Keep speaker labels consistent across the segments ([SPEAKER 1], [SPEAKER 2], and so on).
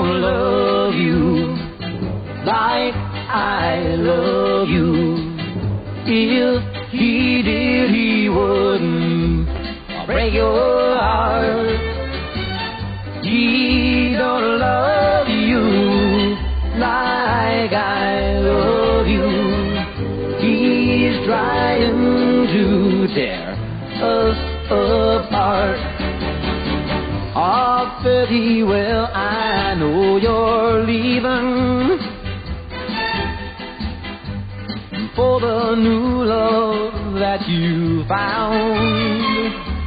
[SPEAKER 1] don't love you like I love you. If he did, he wouldn't break your heart. He don't love you like I love you. He's trying to tear us apart. Oh, pretty well, I know you're leaving for the new love that you found.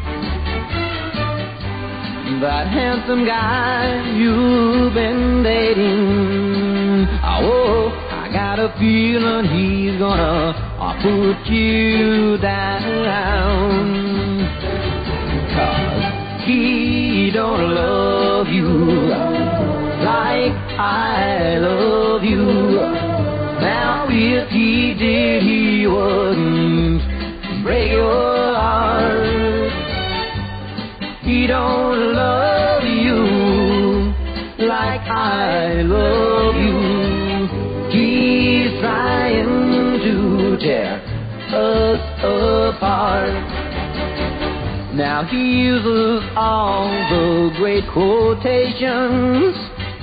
[SPEAKER 1] That handsome guy you've been dating, oh, I got a feeling he's gonna put you down. 'Cause he don't love you like I love you. Now if he did, he wouldn't break your heart. He don't love you like I love you. He's trying to tear us apart. Now he uses all the great quotations,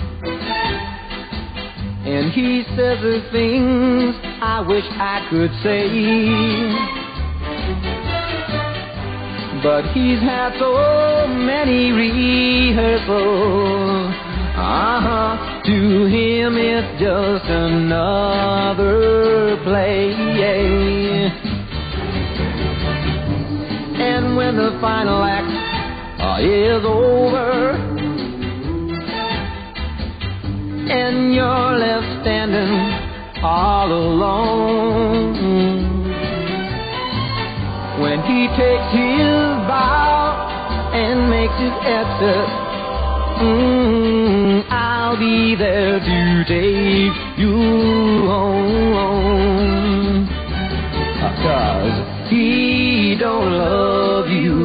[SPEAKER 1] and he says the things I wish I could say. But he's had so many rehearsals, to him it's just another play. And when the final act is over, and you're left standing all alone, when he takes his bow and makes his exit, I'll be there to take you home. 'Cause he don't love you